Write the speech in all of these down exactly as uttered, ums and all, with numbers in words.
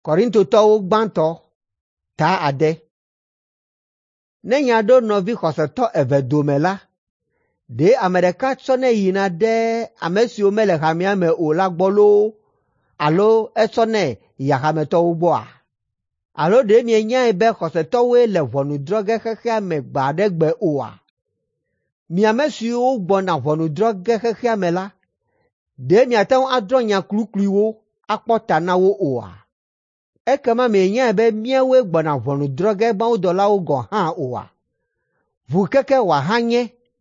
Korintotɔwo gbãtɔ ta ade. Ne nya ɖo nɔvi xɔsetɔ eve dome la, ɖe ame ɖeka tsɔnɛ yina ɖe ame siwo mele hamea me o la gbɔ loo, alo etsɔnɛ yi hametɔwo gbɔa? Alo ɖe mienyae be xɔsetɔwoe le ʋɔnudrɔ̃ge xexea me gbe aɖe gbe oa? Mi ame siwo gbɔna ʋɔnudrɔ̃ge xexea me la, ɖe miate ŋu adrɔ̃ nya klukluiwo akpɔ ta na wo oa? Ekema mienyae be míawoe gbɔna ʋɔnudrɔ̃ge mawudɔlawo gɔ̃ hã oa? Ʋu keke wòahanye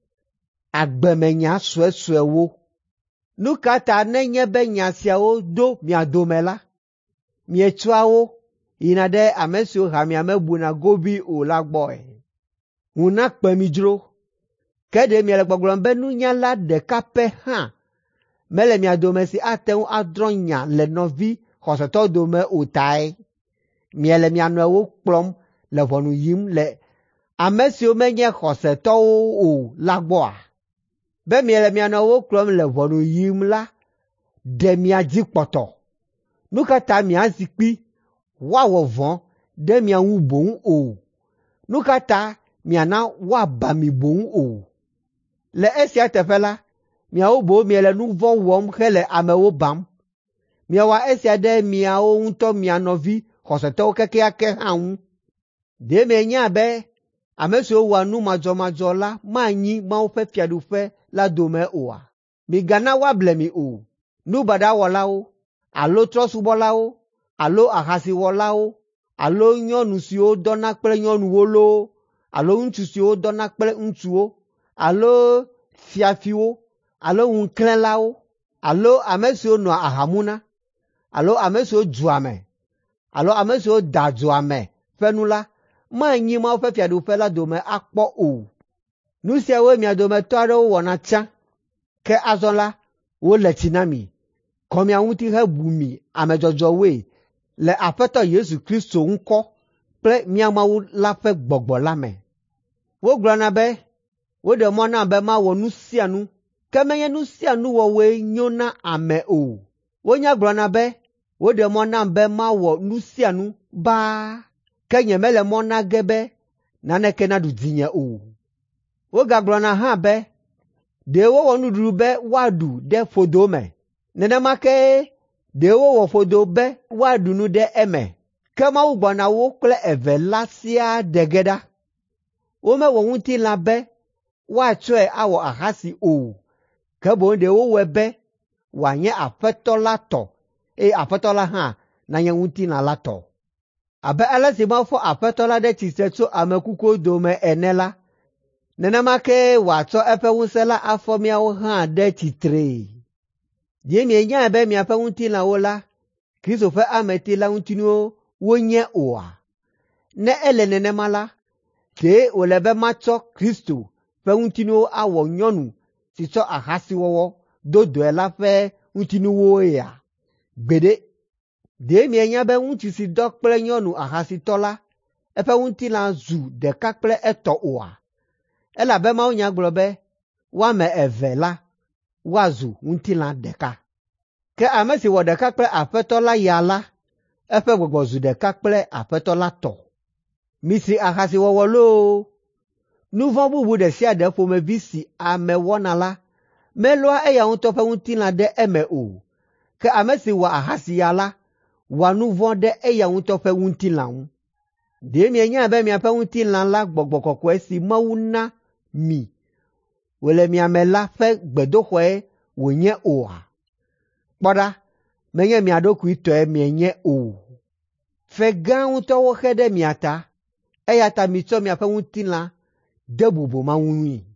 agbemenya suesuewo. Nu ka ta nenye be nya siawo do mia dome la, mietsɔa wo yina ɖe ame siwo hamea mebuna gobii o la gbɔe? Ŋu nakpe mi dzro. Ke ɖe miele gbɔgblɔm be nunyala ɖeka pɛ hã mele mia dome si ate ŋu adrɔ̃ nya le nɔvi xɔsetɔ dome o tae? Miele mia nɔewo kplɔm le ʋɔnu yim le ame siwo menye xɔsetɔwo o la gbɔa? Be miele mia nɔewo kplɔm le ʋɔnu yim la ɖe mia dzi kpɔtɔ. Nu ka ta miazi kpi woawɔ vɔ̃ ɖe mia ŋu boŋ o? Nu ka ta miana woaba mi boŋ o? Le esia teƒe la, miawo boŋ miele nu vɔ̃ wɔm hele amewo bam. Miawɔ esia ɖe miawo ŋutɔ mia nɔvi xɔsetɔwo kekeake hã ŋu. Ɖe mienya be ame siwo wɔa nu madzɔmadzɔ la manyi Mawu ƒe fiaɖuƒe la dome oa? Migana woable mi o. Nu baɖawɔlawo, alo trɔ̃subɔlawo, alo ahasiwɔlawo, alo nyɔnu siwo dɔna kple nyɔnuwo loo, alo ŋutsu siwo dɔna kple ŋutsuwo, alo fiafiwo, alo ŋuklẽlawo, alo ame siwo nɔa ahamu na, alo ame siwo dzua me, alo ame siwo da dzoa me ƒe nu la, manyi Mawu ƒe fiaɖuƒe la dome akpɔ o. Nu siawoe mia dometɔ aɖewo wɔna tsã, ke azɔ la, wole tsi na mi, kɔmia ŋuti hebu mi ame dzɔdzɔwoe le Aƒetɔ Yesu Kristo ŋkɔ kple mía Mawu la ƒe gbɔgbɔ la me. Wogblɔna be woɖe mɔ na be mawɔ nu sia nu, ke menye nu sia nu wɔwɔe nyo na ame o. Wonya gblɔna be woɖe mɔ nam be mawɔ nu sia nu baa, ke nyemele mɔ na ge be naneke naɖu dzinye o. Wogagblɔna hã be ɖe wowɔ nuɖuɖu be woaɖu ɖe ƒodo me, nenema ke ɖe wowɔ ƒodo be woaɖu nu ɖe eme, ke Mawu gbɔna wo kple eve la siaa ɖe ge ɖa. Womewɔ ŋutilã be woatsɔe awɔ ahasi o, ke boŋ ɖe wowɔe be wòanye Aƒetɔ la tɔ, eye Aƒetɔ la hã nanye ŋutilã la tɔ. Abe ale si Mawu fɔ Aƒetɔ la ɖe tsitre tso ame kukuwo dome ene la, nenema ke wòatsɔ eƒe ŋusẽ la afɔ miawo hã ɖe tsitre. Ɖe mienyae be miaƒe ŋutilãwo la, Kristo ƒe ameti la ŋutinuwo wonye oa? Ne ele nenema la, ɖe wòle be matsɔ Kristo ƒe ŋutinuwo awɔ nyɔnu si tsɔ ahasiwɔwɔ do dɔe la ƒe ŋutinuwoea? Gbeɖe. Ɖe mienya be ŋutsu si dɔ kple nyɔnu ahasitɔ la, eƒe ŋutilã zu ɖeka kple etɔ oa? Elabe mawunya gblɔ be woame eve la woazu ŋutilã ɖeka. Ke ame si wɔ ɖeka kple Aƒetɔ la ya la, eƒe gbɔgbɔ zu ɖeka kple Aƒetɔ la tɔ. Misi ahasiwɔwɔ loo. Nu vɔ̃ bubu ɖe sia ɖe ƒomevi si ame wɔna la, melɔa eya ŋutɔ ƒe ŋutilã ɖe eme o. Ke ame si wɔ ahasi ya la, wɔa nu vɔ̃ ɖe eya ŋutɔ ƒe ŋutilã ŋu. Ɖe mienya be miaƒe ŋutilã la gbɔgbɔ kɔkɔe si Mawu na mi wòle mia me la ƒe gbedoxɔe wònye oa? Kpɔ ɖa, menye mia ɖokui tɔe mienye o. Fe gã ŋutɔwo xe ɖe mia ta, eya ta mitsɔ miaƒe ŋutilã de bubu Mawu ŋui.